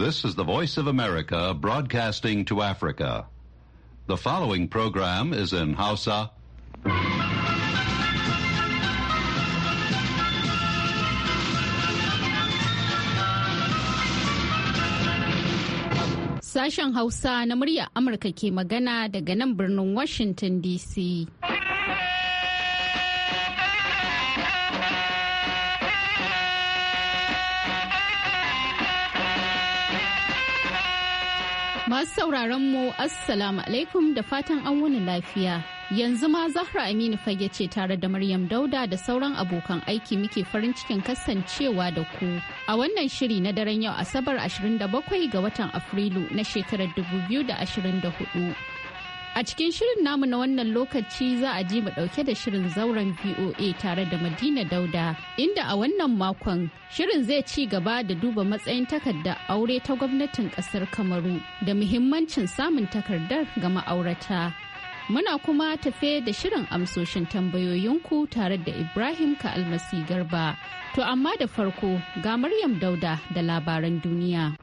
This is the Voice of America broadcasting to Africa. The following program is in Hausa. Sashen Hausa na murya Amurka ke magana daga nan birnin Washington DC. Masu sauraron mu Assalamu alaikum da fatan an wuni lafiya. Yanzu ma Zahra Aminu Fage ce tare da Maryam Dauda da sauran abokan aiki muke farin cikin kasancewa da ku. A wannan shiri na daren yau Asabar 27 ga watan Afrilu na shekarar 2024. A cikin shirin namu na wannan lokaci za a ji mu dauke da shirin zauren VOA tare da Madina Dauda, inda a wannan makon shirin zai ci gaba da duba matsayin takardar aure ta gwamnatin kasar Kamaru da muhimmancin samun takardar ga ma'aurata. Muna kuma tafe da shirin amsoshin tambayoyinku tare da Ibrahim Ka'almasi Garba. To amma da farko ga Maryam Dauda da labaran duniya.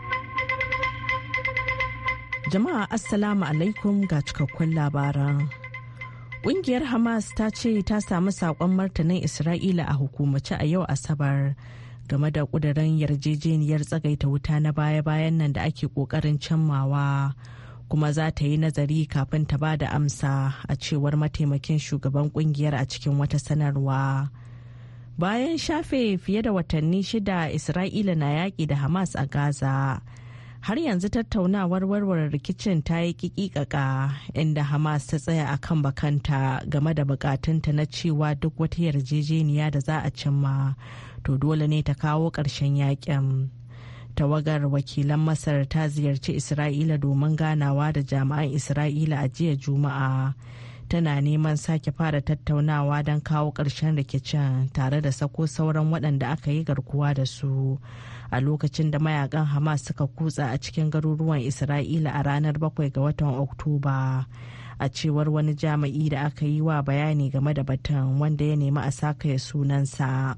Jama'a Assalamu alaikum ga cikakkun labaran. Ƙungiyar Hamas ta ce ta samu saƙon martanin Isra'ila a hukumace a yau Asabar game da ƙudurin yarjejeniyar tsagaita wuta na baya-bayan nan da ake ƙoƙarin cimmawa, kuma za ta yi nazari kafin ta ba da amsa, a cewar mataimakin shugaban ƙungiyar a cikin wata sanarwa. Bayan shafe fiye da watanni 6 Isra'ila na yaƙi da Hamas a Gaza. Har yanzu tattaunawar warware rikicin ta yi kikikaka, inda Hamas ta tsaya a kan bakanta game da bukatunta na cewa duk wata yarjejeniya da za a cimma to dole ne ta kawo ƙarshen yakin. Tawagar wakilan Masar ta ziyarci Isra'ila domin ganawa da jami'an Isra'ila a jiya Juma'a. Tana neman sake fara tattaunawa don kawo ƙarshen rikicin tare da sako sauran waɗanda aka yi garkuwa da su. A lokacin da mayakan Hamas suka kutsa a cikin garuruwan Isra'ila a ranar 7 ga watan Oktoba, a cewar wani jami'i da aka yi wa bayani game da batun, wanda ya nemi a sakaya sunansa.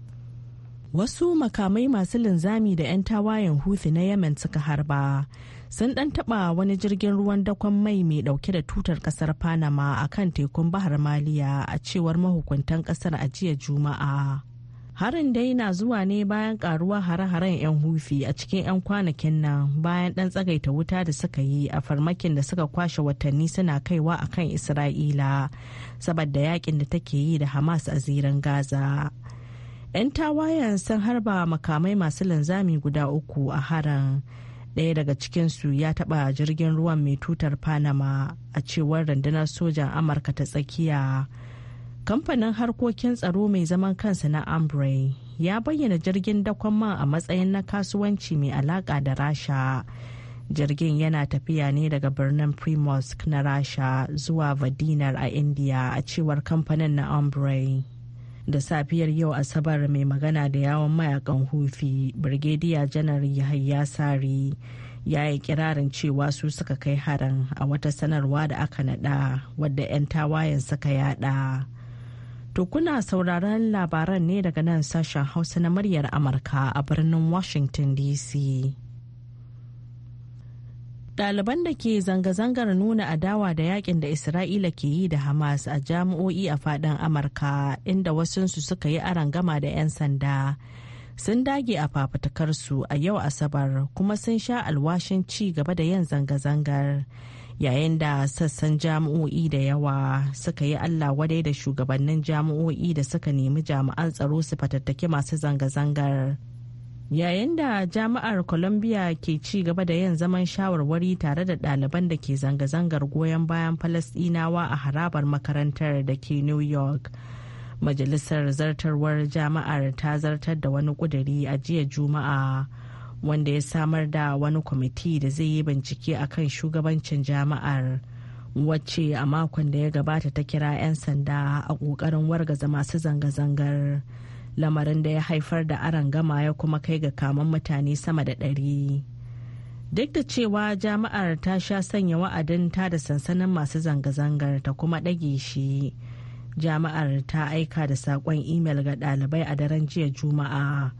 Wasu makamai masu linzami da 'yan tawayen Houthi na Yemen suka harba sun ɗan taɓa wani jirgin ruwan dakon mai mai ɗauke da tutar ƙasar Panama a kan tekun Bahar Maliya, a cewar mahukuntan ƙasar a jiya Juma'a. Harin dai na zuwa ne bayan karuwa hare-haren 'yan Houthi a cikin 'yan kwanakin nan, bayan ɗan tsagaita wuta da suka yi a farmakin da suka kwashe watanni suna kaiwa a kan Isra'ila saboda yakin da take yi da Hamas a zirin Gaza. 'Yan tawayen sun harba makamai masu linzami guda 3 a harin. Ɗaya daga cikinsu ya taɓa jirgin ruwan mai tutar Panama, a cewar rundunar sojan Amurka ta tsakiya. Kamfanin harkokin tsaro mai zaman kansa na Ambrey ya bayyana jirgin dakon man a matsayin na kasuwanci mai alaka da Rasha. Jirgin yana tafiya ne daga birnin Primorsk na Rasha zuwa Vadinar a India, a cewar kamfanin na Ambrey. Da safiyar yau Asabar, mai magana da yawon mayakan Houthi, Brigadier Janar Yahaya Sari, ya yi kirarin cewa su suka kai harin a wata sanarwa da aka nada, wadda 'yan tawayen suka yada. To kuna sauraron labaran ne daga nan sashen Hausa na muryar Amurka a birnin Washington DC. Ɗaliban da ke zanga-zangar nuna adawa da yakin da Isra'ila ke yi da Hamas a jami'o'i a faɗin Amurka, inda wasunsu suka yi arangama da 'yan sanda, sun dage a fafutukarsu a yau Asabar, kuma sun sha alwashin ci gaba da yin zanga-zangar. Yayin da sassan jami'o'i da yawa suka yi Allah wadai da shugabannin jami'o'i da suka nemi jami'an tsaro su fatattaki masu zanga-zangar. Yayin da jami'ar Columbia ke ci gaba da yin zaman shawarwari tare da ɗaliban da ke zanga-zangar goyon bayan Falasɗinawa a harabar makarantar da ke New York, Majalisar Zartarwar Jami'ar ta zartar da wani ƙuduri a jiya Juma'a, wanda ya samar da wani kwamiti da zai yi bincike a kan shugabancin jami'ar, wacce a makon da ya gabata ta kira 'yan sanda a ƙoƙarin wargaza masu zanga-zangar, lamarin da ya haifar da arangama ya kuma kai ga kaman mutane sama da 100. Duk da cewa jami'ar ta sha sanya wa'adin ta da sansanin masu zanga-zangar ta kuma ɗage shi, jami'ar ta aika da saƙon imel ga ɗalibai a daren jiya Juma'a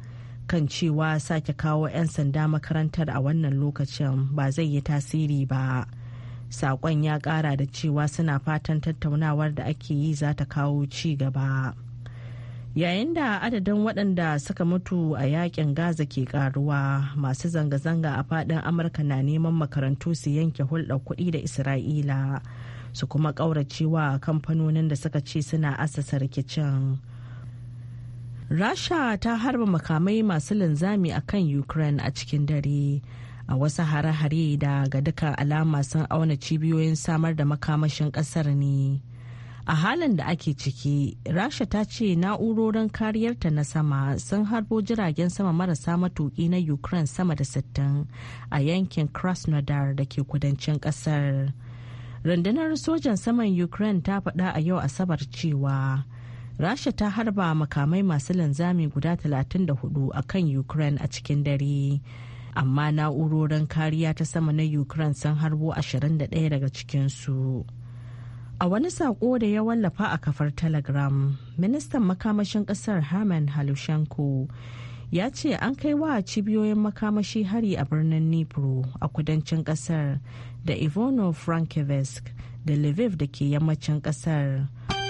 kan cewa sake kawo 'yan sanda makarantar a wannan lokacin ba zai yi tasiri ba. Saƙon ya ƙara da cewa suna fatan tattaunawar da ake yi za ta kawo ci gaba. Yayin da adadin waɗanda suka mutu a yakin Gaza ke karuwa, masu zanga-zanga a faɗin Amurka na neman makarantu su yanke hulɗar kuɗi da Isra'ila su kuma ƙauracewa kamfanonin da suka ce suna assasa rikicin. Rasha ta harba makamai masu linzami a kan Ukraine a cikin dare a wasu hare-hare da ga dukkan alama sun auna cibiyoyin samar da makamashin ƙasar ne. A halin da ake ciki, Rasha ta ce na'urorin kariyarta na sama sun harbo jiragen sama marasa matuƙi na Ukraine sama da 60 a yankin Krasnodar da ke kudancin ƙasar. Rundunar sojan saman Ukraine ta faɗa a yau Asabar cewa Rasha ta harba makamai masu linzami guda 34 a kan Ukraine a cikin dare, amma na'urorin kariya ta sama na Ukraine sun harbo 21 daga cikinsu. A wani saƙo da ya wallafa a kafar Telegram, ministan makamashin ƙasar Herman Halushenko ya ce an kai wa cibiyoyin makamashi hari a birnin Dnipro a kudancin ƙasar da Ivano-Frankivsk da Lviv da ke yammacin ƙasar.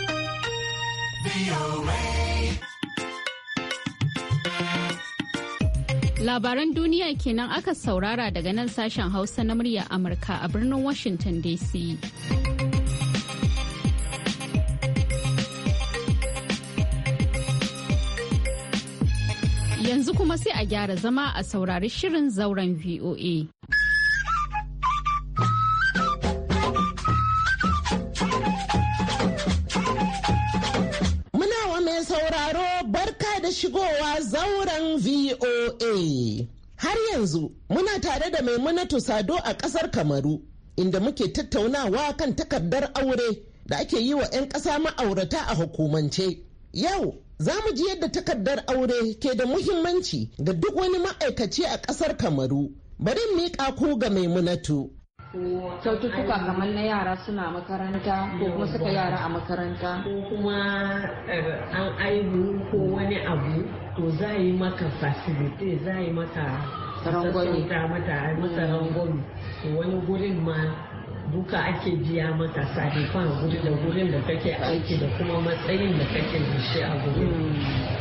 Labaran duniya kenan aka saurara daga nan sashen Hausa na muryar Amurka a birnin Washington DC. Yanzu kuma sai a gyara zama a saurari shirin zauren VOA. Muna wa mai sauraro barka da shigowa zauren VOA. Har yanzu muna tare da Maimunatu Sado a ƙasar Kamaru, inda muke tattaunawa kan takardar aure da ake yi wa 'yan ƙasa ma'aurata a hukumance. Yau za mu ji yadda takardar aure ke da muhimmanci ga duk wani ma'aikaci a ƙasar Kamaru. Bari miƙa ku ga Maimunatu. Kyaututtuka kamar na yara suna makaranta ko kuma suka yara a makaranta. Ko kuma an aihu ko wani abu to za yi maka facility, za yi maka rangwame. mata rangwame. Wani gurin ma duka ake biya maka sadifan gurin da kake aiki da kuma matsayin da kake da shi a gurin.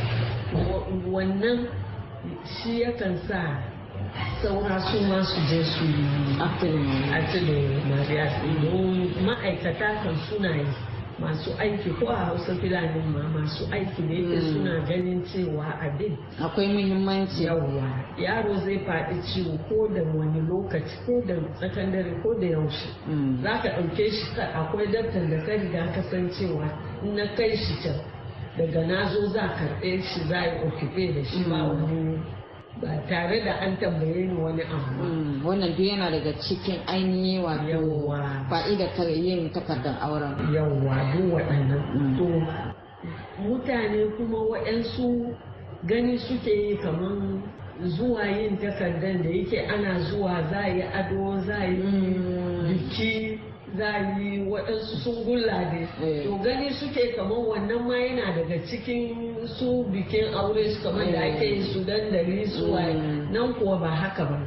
Wannan shi yakan sa saura su ma su je su yi atilin mariya don ma'aikata kan suna yi masu aiki ko a Hausa Fulani ma masu aiki ne ke suna ganin cewa abin akwai muhimmanci. Yawwa yaro zai faɗi ciwo ko da wani lokaci ko da sakandare ko da yaushe za ka ɗauke shi akwai daktar da ka riga kasancewa in na kai shi can daga na zo za karɓe shi za a yi okipe da shi ba wani ba tare da an tambaye ni wani abu. Wannan duk yana daga cikin ainihi wato fa'ida ta yin takardar auren. Yawwa duk waɗannan. To mutane kuma waɗansu gani suke yi kamar zuwa yin takardar da yake ana zuwa za a yi ado za a yi biki za a yi waɗansu sun gulla ne. To gani suke kamar wannan ma yana daga cikin su bikin aure su kamar da ake yi su dandali su waye nan kuwa ba haka ba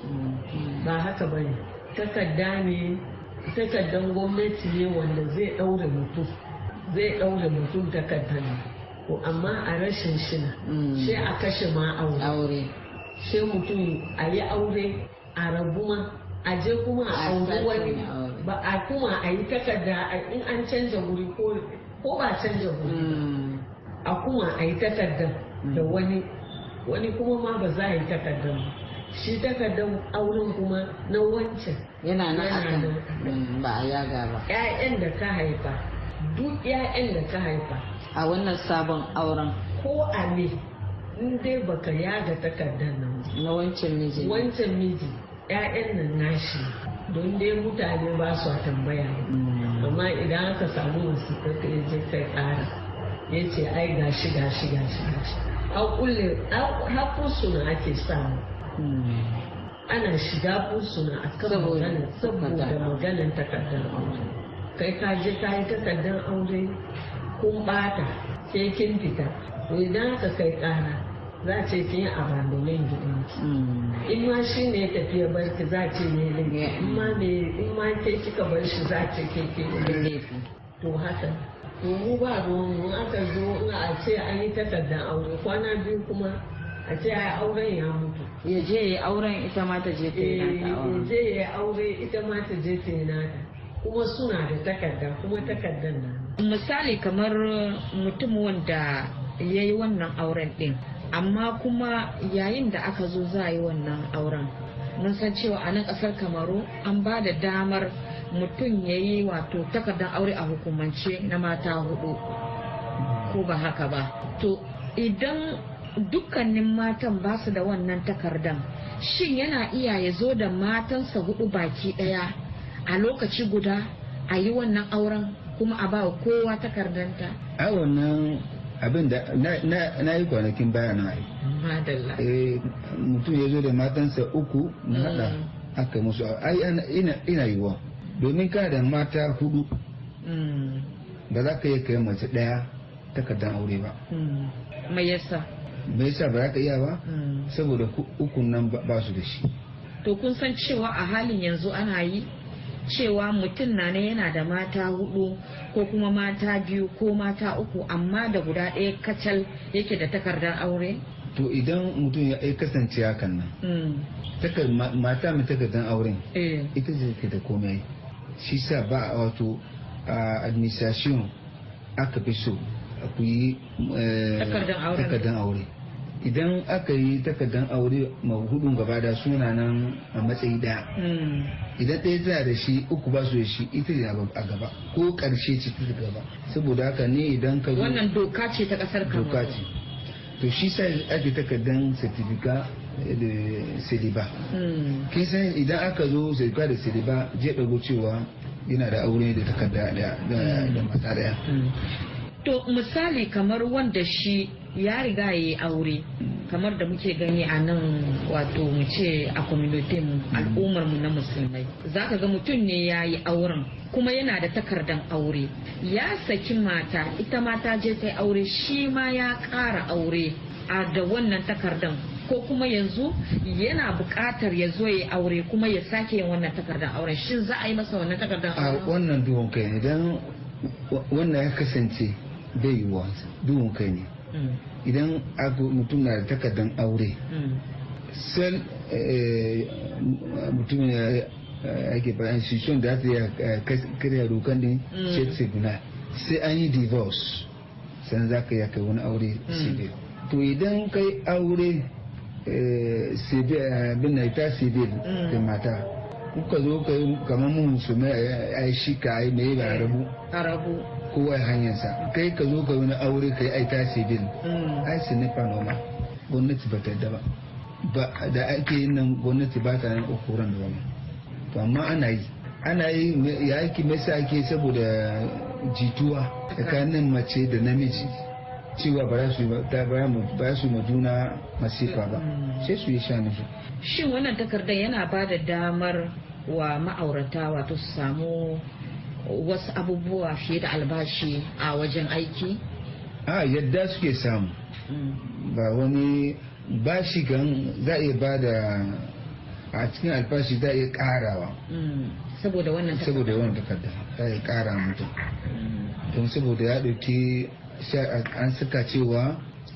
ba haka ba ne takardan gwamnati ne wanda zai ɗaure mutum takardar ne ko amma a rashin shina sai a kashe ma aure sai mutum a yi aure a rabu ma a je kuma a auri wani ba a kuma a yi takarda in an canja wuri ko ba canja wuri a kuma a yi takardar da wani kuma ma ba za a yi takardar shi takardar auren kuma na wancan yana nan ba a yaga ba. 'Ya'yan da ka haifa duk 'ya'yan da ka haifa a wannan sabon auren ko a ne in dai baka yaga takardar nan na wancan miji 'ya'yan nan nashi don dai mutane ba su tambaya amma idan aka samu wasu kai je kai ƙara ya ce ai gashi har fursuna ake samu ana shiga fursuna a kan saboda maganar takardar aure kai ka je ka yi takardar aure kun bata sai kin fita idan aka kai ƙara za ce kin yi abandonin gidanki. In ma shi ne ya tafiya barki za ce ne laifi. In ma ke kika bar shi za ce ke laifi. To haka. To mu ba ruwan aka zo in a ce an yi takardar aure kwana biyu kuma a ce ai auren ya mutu. Ya je ya auren ita ma ta je ta yi nata. Ya je ya aure ita ma ta je ta yi nata. Kuma suna da takarda kuma takardar na. Misali kamar mutum wanda ya yi wannan auren din. Amma kuma yayin da aka zo za a yi wannan auren mun san cewa a nan kasar Kamaru an ba da damar mutum ya yi wato takardar aure a hukumance na mata 4 ko ba haka ba. To idan dukkanin matan ba su da wannan takardan, shin yana iya ya zo da matansa 4 baki daya a lokaci guda a yi wannan auren kuma a ba kowa takardanta? A wannan abin da na yi kwanakin baya na yi. Mutum ya zo da matansa 3 na hada aka musu ai ina yiwuwa domin kana da mata 4 ba za ka iya kai mace 1 takardar aure ba. Mai yasa ba za ka iya ba saboda 3 nan ba su da shi. To kun san cewa a halin yanzu ana yi cewa mutum na ne yana da mata 4 ko kuma mata 2 ko mata 3 amma da guda ɗaya kacal yake da takardar aure. To idan mutum ya kasance hakan nan mata mai takardar auren ita ce ke da komai, shi sa ba wato administration aka fi so ku yi takardar aure. Idan aka yi takardar aure ma 4 gaba da suna nan a matsayi daya, idan ɗaya tana da shi 3 ba su da shi ita ne a gaba ko ƙarshe ce ta gaba. Saboda haka ne idan ka zo wannan doka ce ta ƙasar Kamaru. Doka ce. To shi sa ake takardar certificate da seliba. Kin san idan aka zo certificate da seliba je ɗago cewa yana da aure da takarda da mata daya. To misali kamar wanda shi ya riga ya yi aure kamar da muke gani a nan wato mu ce a community mu al'ummar mu na musulmai, zaka ga mutum ne ya yi auren kuma yana da takardan aure, ya saki mata ita mata je ta yi aure, shi ma ya ƙara aure a da wannan takardan, ko kuma yanzu yana buƙatar ya zo ya aure kuma ya sake yin wannan takardan auren, shin za a yi masa wannan takardan auren? Wannan duhun kai ne, idan wannan ya kasance bai yiwuwa duhun kai ne. Idan mutum na da takardar aure sel mutum ya ake bayan institution da ta karya dokan din sai an yi divorce sannan za ka yi kai wani aure civil. To idan kai aure bin na ita civil da mata kuka zo kai kamar mun musulmai a yi shi ka yi mai ba rabu kowa hanyarsa, kai ka zo ka wani aure ka yi aita civil ai su nufa noma gwamnati ba ta yadda ba da ake yin nan gwamnati ba ta nan ukuran da wani. To amma ana yi ya aiki mai sa ake saboda jituwa tsakanin mace da namiji cewa ba su ma juna masifa ba sai su yi shanu su. Shin wannan takardar yana ba da damar wa ma'aurata wato su samu wasu abubuwa fiye da albashi a wajen aiki? Yadda suke samu ba wani bashi kan za a iya ba da a cikin albashi za a iya karawa saboda wannan takarda za a iya kara mutum don saboda ya dauki an saka cewa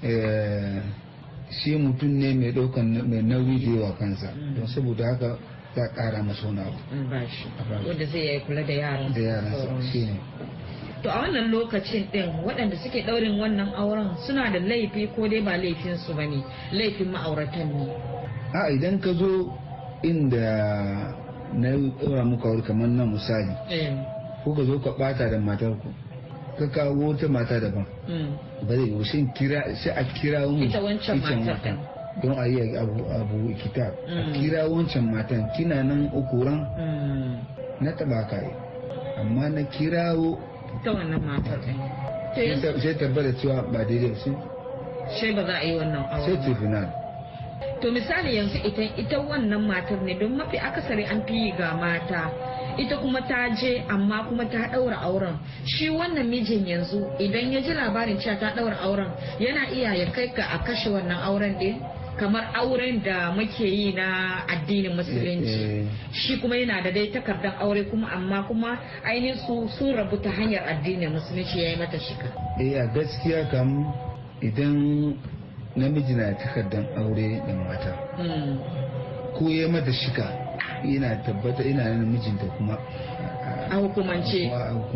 shi mutum ne mai daukan mai nauyi da yawa kansa don saboda haka za a kara masa wani abu wanda zai yi kula da yaran shi ne. To a wannan lokacin din waɗanda suke ɗaurin wannan auren suna da laifi ko dai ba laifin su bane, laifin ma'auratan ne? Idan ka zo inda na ɗaura muka wuri kamar nan misali ko ka zo ka ɓata da matarku ka kawo wata mata daban ba zai yi sai a kira ita wancan matar don a yi abu kitab a kira wancan matan kina nan ukuran na taba ka yi amma na kirawo ta wannan matar sai tabbata cewa ba daidai su sai ba za a yi wannan aure sai tribunal. To misali yanzu ita wannan matar ne don mafi akasari an fi ga mata ita kuma ta je amma kuma ta ɗaura auren. Shi wannan mijin yanzu idan ya ji labarin cewa ta ɗaura auren yana iya ya kai ka a kashe wannan auren ɗin, kamar auren da muke yi na addinin musulunci. Shi kuma yana da dai takardar aure kuma amma kuma ainihin sun rabu ta hanyar addinin musulunci, ya yi mata shika. A gaskiya kam idan namiji na takardar aure da mata ko ya mata shika, yana tabbata ina nan mijinta kuma a hukumance.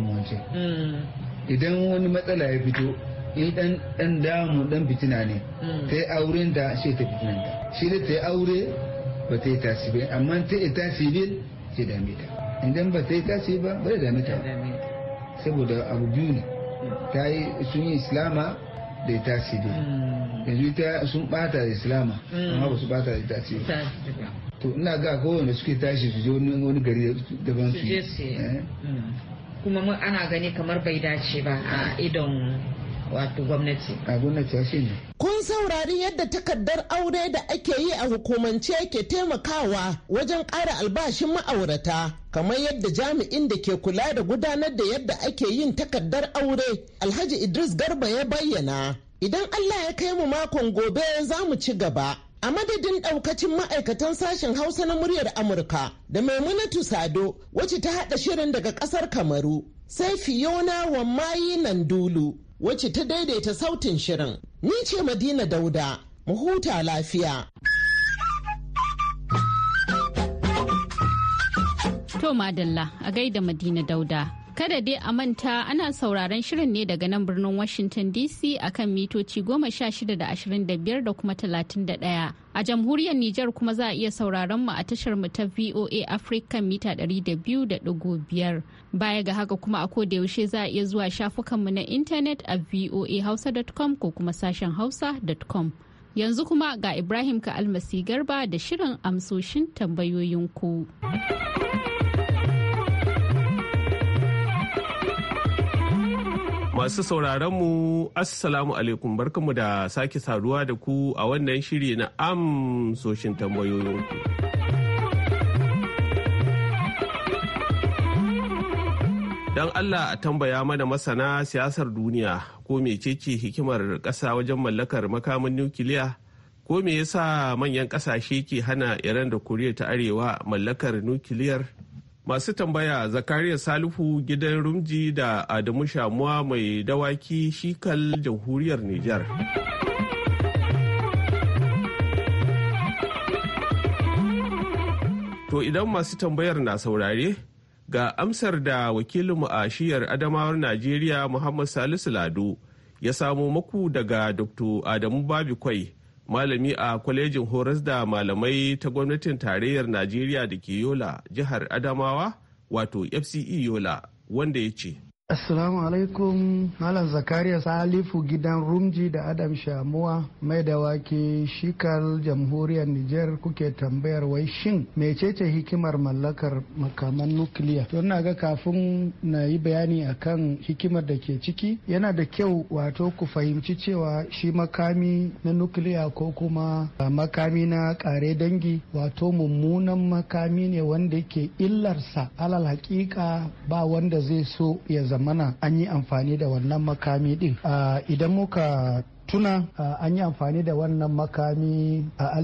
Idan wani matsala ya fito, in dan damu dan fitina ne, ta yi auren da shi ta fitinan da shi da ta yi aure ba ta yi tasiri, amma ta yi tasiri ke dame ta. Idan ba ta yi tasiri ba da dame ta, saboda abu biyu ne, ta yi sun yi islama da ya tasiri. Yanzu ta sun bata da islama amma ba su bata da tasiri. To ina ga kowane suke tashi su je wani gari daban su yi. Kuma ana gani kamar bai dace ba a idon wato gwamnati. A gwamnati shi ne. Kun saurari yadda takardar aure da ake yi a hukumance ke taimakawa wajen ƙara albashin ma'aurata, kamar yadda jami'in da ke kula da gudanar da yadda ake yin takardar aure Alhaji Idris Garba ya bayyana. Idan Allah ya kai mu makon gobe za mu ci gaba. A madadin ɗaukacin ma'aikatan sashen Hausa na muryar Amurka da Maimunatu Sado wacce ta haɗa shirin daga ƙasar Kamaru, sai Fiona Wammayi Nandulu wacce ta daidaita sautin shirin. Ni ce Madina Dauda, mu huta lafiya. To madalla a gaida Madina Dauda. Kada dai a manta ana sauraron shirin ne daga nan birnin Washington DC akan mitoci 16 da 25 da kuma 31. A jamhuriyar Nijar kuma za a iya sauraron mu a tashar mu ta VOA Africa mita 200.5. Baya ga haka kuma a koda yaushe za a iya zuwa shafukan mu na intanet a voahausa.com ko kuma sashen hausa.com. Yanzu kuma ga Ibrahim ka almasi garba da shirin amsoshin tambayoyinku. Masu sauraronmu, Assalamu alaikum, barkanmu da sake saduwa da ku a wannan shiri na amsoshin tambayoyinku. Don Allah a tambaya mana masana siyasar duniya ko mecece hikimar ƙasa wajen mallakar makamin nukiliya? Ko me yasa manyan ƙasashe ke hana Iran da Koriya ta Arewa mallakar nukiliyar? Masu tambaya Zakariya Salihu gidan Rumji da Adamu Shamuwa mai dawaki shikal jamhuriyar Nijar. To idan masu tambayar na saurare, ga amsar da wakilinmu a shiyar Adamawar Najeriya Muhammad Salisu Lado ya samo maku daga Dr. Adamu Babikwai, malami a kwalejin horas da malamai ta gwamnatin tarayyar Najeriya da ke Yola, jihar Adamawa, wato FCE Yola, wanda ya ce. Assalamu alaikum, Malam Zakariya Salifu gidan Rumji da Adam Shamuwa mai dawaki shikal jamhuriyar Nijar kuke tambayar wai shin mecece hikimar mallakar makaman nukiliya. To ina ga kafin na yi bayani akan hikimar da ke ciki, yana da kyau wato ku fahimci cewa shi makami na nukiliya ko kuma makami na kare dangi wato mummunan makami ne wanda ke illarsa alal hakika ba wanda zai so ya zamana an yi amfani da wannan makami din. Idan muka tuna an yi amfani da wannan makami a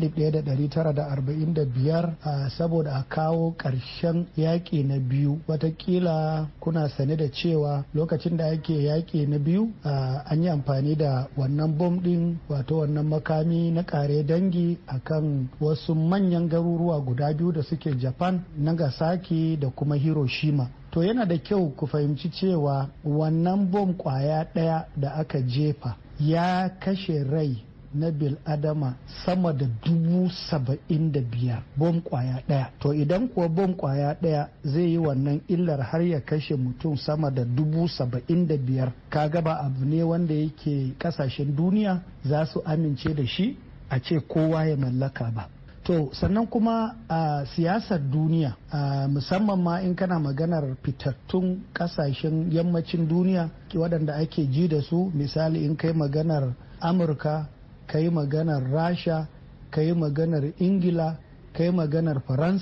1945 saboda a kawo ƙarshen yaƙi na biyu. Watakila kuna sane da cewa lokacin da ake yaƙi na biyu an yi amfani da wannan bom ɗin wato wannan makami na ƙare dangi akan wasu manyan garuruwa guda biyu da suke Japan, Nagasaki da kuma Hiroshima. To yana da kyau ku fahimci cewa wannan bom kwaya ɗaya da aka jefa ya kashe rai na bil'adama sama da 75,000 bom kwaya ɗaya. To idan kuwa bom kwaya ɗaya zai yi wannan illar har ya kashe mutum sama da 75,000, kaga ba abu ne wanda yake kasashen duniya za su amince da shi a ce kowa ya mallaka ba. To sannan kuma a siyasar duniya musamman ma in kana maganar fitattun kasashen yammacin duniya waɗanda ake ji da su, misali in kai maganar Amurka, kai maganar Rasha, kai maganar Ingila, kai maganar Faransa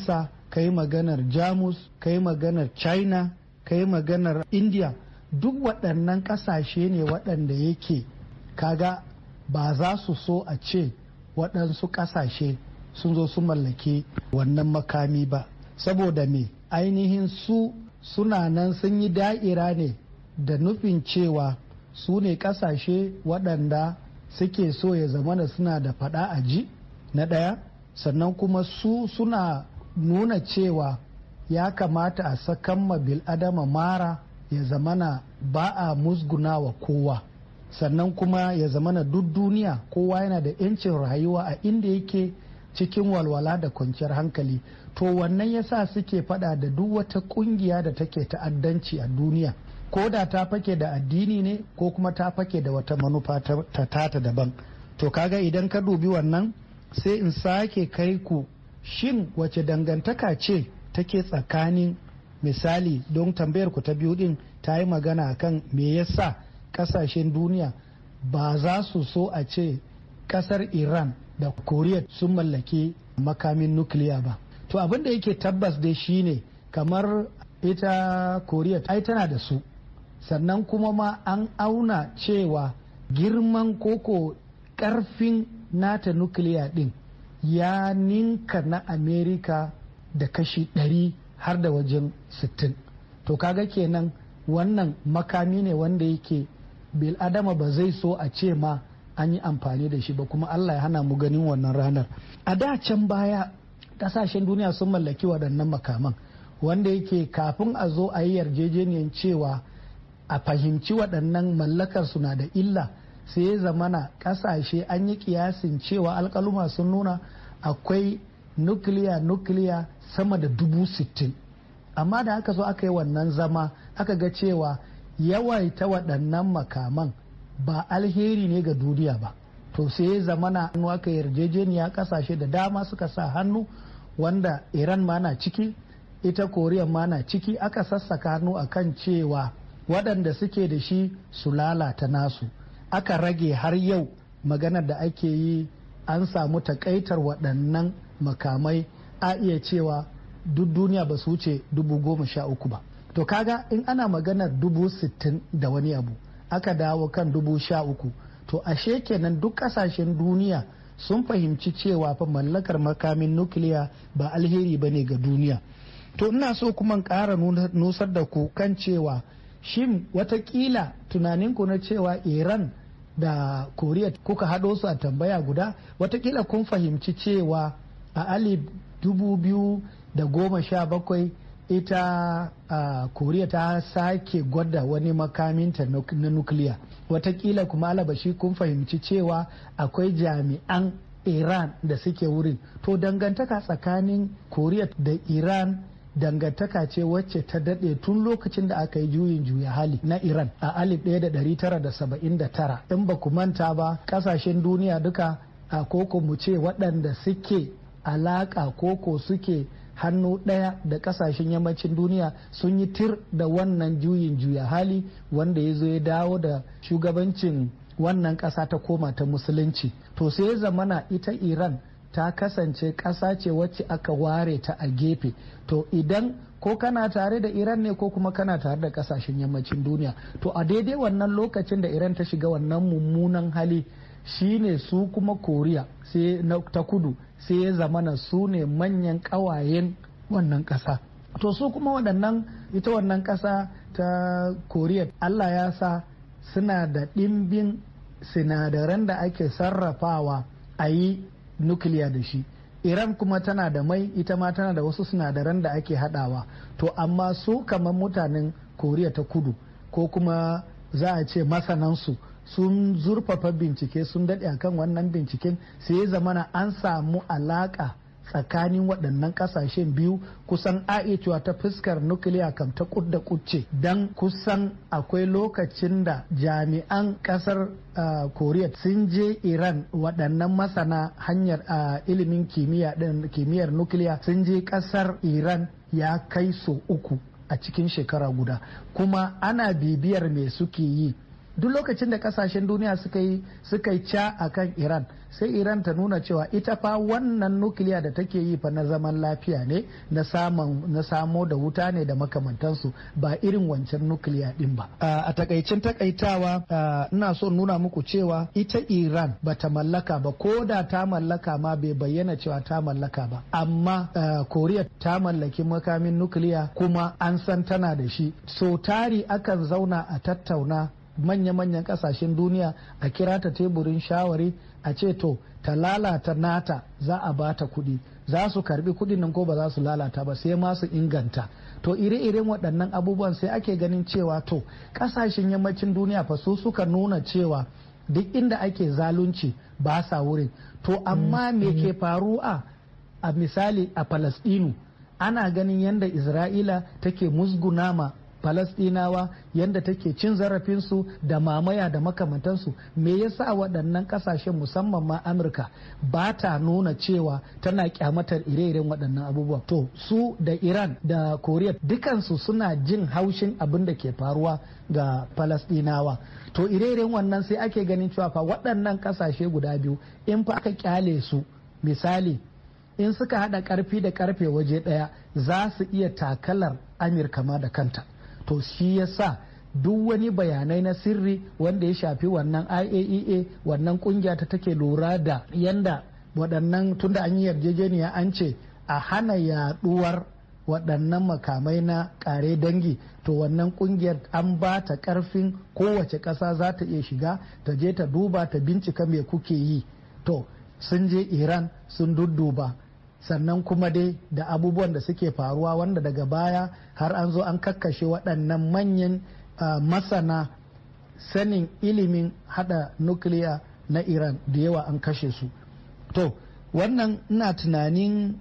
ka yi maganar Jamus, ka yi maganar China, ka yi maganar India, duk waɗannan ƙasashe ne waɗanda yake kaga ba za su so a ce waɗansu ƙasashe sun zo su mallake wannan makami ba, saboda me ainihin su suna nan sun yi da'ira ne da nufin cewa su ne ƙasashe waɗanda suke so ya zamana suna da faɗa a ji na ɗaya, sannan kuma su suna nuna cewa ya kamata a sakan ma bil'adama mara ya zamana ba a musguna wa kowa, sannan kuma ya zamana duk duniya kowa yana da 'yancin rayuwa a inda yake cikin walwala da kwanciyar hankali. To wannan yasa suke fada da duk wata kungiya da take ta'addanci a duniya, ko da ta fake da addini ne ko kuma ta fake da wata manufa ta tata daban. To kaga idan ka dubi wannan sai in sake kai ku, shin wace dangantaka ce take tsakanin, misali don tambayar ku ta biyu din ta yi magana kan me yasa kasashen duniya ba za su so a ce kasar Iran da Koriya sun mallaki makamin nukiliya ba. To abin da yake tabbas dai shine kamar ita Koriya ai tana da su, sannan kuma ma an auna cewa girman koko karfin nata nukiliya din ya ninka na Amerika da kashi 100 har da wajen 60. To kaga kenan wannan makami ne wanda yake bil'adama ba zai so a ce ma an yi amfani da shi ba, kuma Allah ya hana mu ganin wannan ranar. A da can baya kasashen duniya sun mallaki waɗannan makaman wanda yake kafin a zo a yi yarjejeniyar cewa a fahimci waɗannan mallakar suna da illa, sai ya zamana kasashe an yi kiyasin cewa alkaluma sun nuna akwai nukiliya sama da 60,000. Amma da aka zo aka yi wannan zama aka ga cewa yawaita waɗannan makaman ba alheri ne ga duniya ba. To sai ya zamana hannu aka yarjejeniya, kasashe da dama suka sa hannu, wanda Iran ma na ciki, ita Koriya ma na ciki, aka sassaka hannu akan cewa waɗanda suke da shi su lalata nasu. Aka rage har yau maganar da ake yi an samu takaitar waɗannan makamai, a iya cewa duk duniya ba su wuce 13,000 ba. To kaga in ana maganar 60,000 da wani abu aka dawo kan 13,000, to ashe kenan duk kasashen duniya sun fahimci cewa fa mallakar makamin nukiliya ba alheri ba ne ga duniya. To ina so kuma ƙara nusar da ku kan cewa shin watakila tunaninku na cewa Iran da Koriya kuka haɗo su a tambaya guda, watakila kun fahimci cewa a 2017 ita Koriya ta sake gwada wani makaminta na nukiliya. Watakila kuma alabashi kun fahimci cewa akwai jami'an Iran da suke wurin. To dangantaka tsakanin Koriya da Iran dangantaka ce wacce ta daɗe tun lokacin da aka yi juyin juya hali na Iran a 1979. In ba ku manta ba, ƙasashen duniya duka a koko mu ce waɗanda suke alaƙa koko suke hannu ɗaya da ƙasashen yammacin duniya sun yi tir da wannan juyin juya hali wanda ya zo ya dawo da shugabancin wannan ƙasa ta koma ta musulunci. To sai ya zamana ita Iran ta kasance ƙasa ce wacce aka ware ta a gefe. To idan ko kana tare da Iran ne ko kuma kana tare da ƙasashen yammacin duniya, to a daidai wannan lokacin da Iran ta shiga wannan mummunan hali shine su kuma Koriya sai ta kudu sai ya zamana su ne manyan ƙawayen wannan ƙasa. To su kuma waɗannan ita wannan ƙasa ta Koriya Allah ya sa suna da ɗimbin sinadaran da ake sarrafawa a yi nukiliya da shi. Iran kuma tana da mai, ita ma tana da wasu sinadaran da ake haɗawa. To amma su kamar mutanen Koriya ta kudu ko kuma za a ce masanansu sun zurfafa bincike, sun daɗe akan wannan binciken, sai ya zamana an samu alaƙa tsakanin waɗannan ƙasashen biyu kusan cewa ta fuskar nukiliya kam ta kud da kudce, don kusan akwai lokacin da jami'an ƙasar Koriya sun je Iran, waɗannan masana hanyar ilimin kimiyyar nukiliya sun je ƙasar Iran ya kai so 3 a cikin shekara guda, kuma ana bibiyar me suke yi. duk lokacin da kasashen duniya suka yi ca a kan Iran, sai Iran ta nuna cewa ita fa wannan nukiliya da take yi fa na zaman lafiya ne, na samo da wuta ne da makamantansu, ba irin wancan nukiliya din ba. A takaicin takaitawa ina so nuna muku cewa ita Iran ba ta mallaka ba, ko da ta mallaka ma bai bayyana cewa ta mallaka ba, amma Koriya ta mallaki makamin nukiliya kuma an san tana da shi. So tari akan zauna a tattauna manya-manyan kasashen duniya, a kira ta teburin shawari, a ce to ta lalata nata za a bata kuɗi, za su karbi kuɗin nan ko ba za su lalata ba, sai ma su inganta. To ire-iren waɗannan abubuwan sai ake ganin cewa to kasashen yammacin duniya fa su suka nuna cewa duk inda ake zalunci ba sa wurin. To amma me ke faruwa a misali a Falasɗinu, ana ganin yadda Isra'ila take musguna ma Falasɗinawa, yadda take cin zarafinsu da mamaya da makamantansu. Me yasa waɗannan ƙasashen musamman ma Amurka ba ta nuna cewa tana kyamatar ire-iren waɗannan abubuwa? To su da Iran da Koriya dukansu suna jin haushin abin da ke faruwa ga Falasɗinawa. To ire-iren wannan sai ake ganin cewa fa waɗannan ƙasashe guda biyu in fa aka kyale su, misali in suka haɗa ƙarfi da ƙarfe waje ɗaya, za su iya takalar Amurka ma da kanta. To shi yasa duk wani bayanai na sirri wanda ya shafi wannan IAEA, wannan kungiya ta take lura da yanda waɗannan, tunda an yi yarjejeniya an ce a hana yaduwar waɗannan makamai na ƙare dangi, to wannan kungiyar an ba ta ƙarfin kowace ƙasa za ta iya shiga ta je ta duba ta bincika me kuke yi. To sun je Iran sun dudduba, sannan kuma dai da abubuwan da suke faruwa wanda daga baya har an zo an kakkashe waɗannan manyan masana sanin ilimin hada nukiliya na Iran da yawa an kashe su. To wannan ina tunanin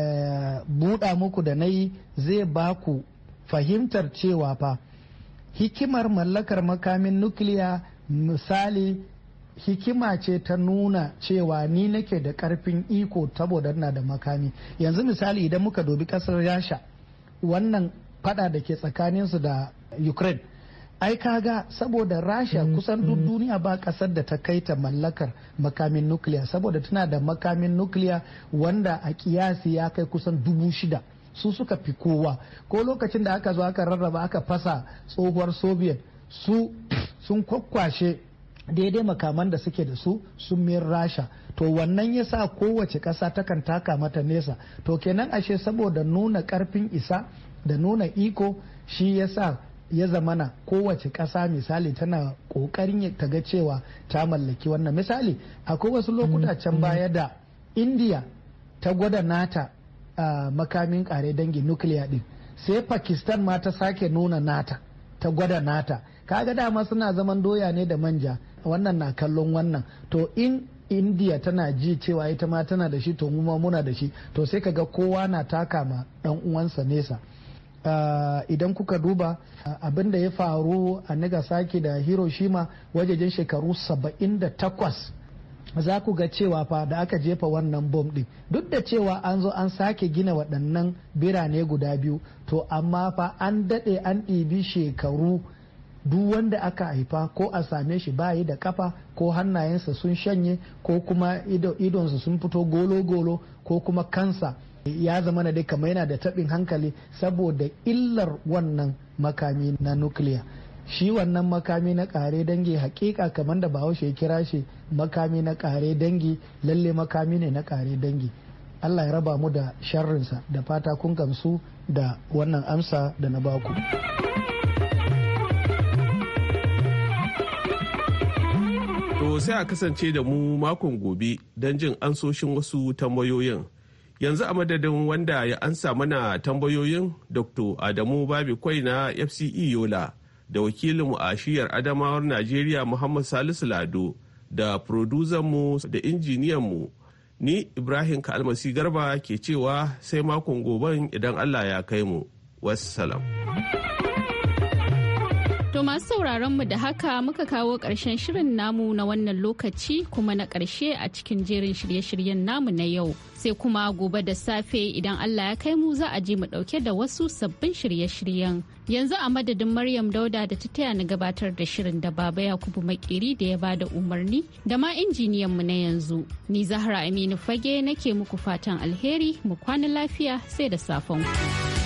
buɗa muku da na yi zai ba ku fahimtar cewa fa hikimar mallakar makamin nukiliya misali hikima ce ta nuna cewa ni nake da karfin iko saboda na da makami. Yanzu misali idan muka dubi kasar Rasha, wannan fada da ke tsakaninsu da Ukraine, ai kaga saboda Rasha kusan duk duniya ba kasar da ta kai ta mallakar makamin nukiliya, saboda tana da makamin nukiliya wanda a kiyasi ya kai kusan 6,000. su suka fi kowa. Ko lokacin da aka zo aka rarraba aka fasa tsohuwar Soviet, su sun kwakwashe daidai makaman da suke da su sun mayar Rasha. To wannan ya sa kowace ƙasa takan taka mata nesa. To kenan ashe saboda nuna ƙarfin isa da nuna iko, shi ya sa ya zamana kowace ƙasa misali tana ƙoƙarin ta ga cewa ta mallaki wannan. Misali akwai wasu lokuta can baya da India ta gwada nata makamin ƙare dangi nukiliya din, sai Pakistan ma ta sake nuna nata, ta gwada nata. Kaga dama suna zaman doya ne da manja, wannan na kallon wannan. To in India tana ji cewa ita ma tana da shi, to mu ma muna da shi, to sai kaga kowa na taka ma dan uwansa nesa. Idan kuka duba abin da ya faru a Nagasaki da Hiroshima wajejen shekaru 78, za ku ga cewa fa da aka jefa wannan bom din, duk da cewa an zo an sake gina waɗannan birane guda biyu, to amma fa an daɗe an ɗibi shekaru. Duk wanda aka haifa ko a same shi bayi da kafa, ko hannayensa sun shanye, ko kuma idonsa sun fito golo-golo, ko kuma kansa ya zama na dai kamar yana da taɓin hankali saboda illar wannan makami na nukiliya. Shi wannan makami na ƙare dangi hakika kamar da Bahaushe ya kira shi makami na ƙare dangi, lalle makami ne na ƙare dangi. Allah ya raba mu da sharrinsa. Da fata kun gamsu da wannan amsa da na baku. To sai a kasance da mu makon gobe don jin ansoshin wasu tambayoyin. Yanzu a madadin wanda ya ansa mana tambayoyin Dr. Adamu Babi Kwai na FCE Yola, da wakilinmu a shiyar Adamawar Najeriya Muhammad Salisu Lado, da mu da injiniyanmu, ni Ibrahim Kalmasi Garba ke cewa sai makon goben idan Allah ya kai mu. Wassalam. To masu sauraron mu da haka muka kawo ƙarshen shirin namu na wannan lokaci kuma na ƙarshe a cikin jerin shirye-shiryen namu na yau. Sai kuma gobe da safe idan Allah ya kai mu za a je mu ɗauke da wasu sabbin shirye-shiryen. Yanzu a madadin Maryam Dauda da ta taya ni gabatar da shirin da Baba Yakubu Makeri da ya bada umarni da ma injiniyan mu na yanzu. Ni Zahra Aminu Fage nake muku fatan alheri mu kwana lafiya sai da safen ku.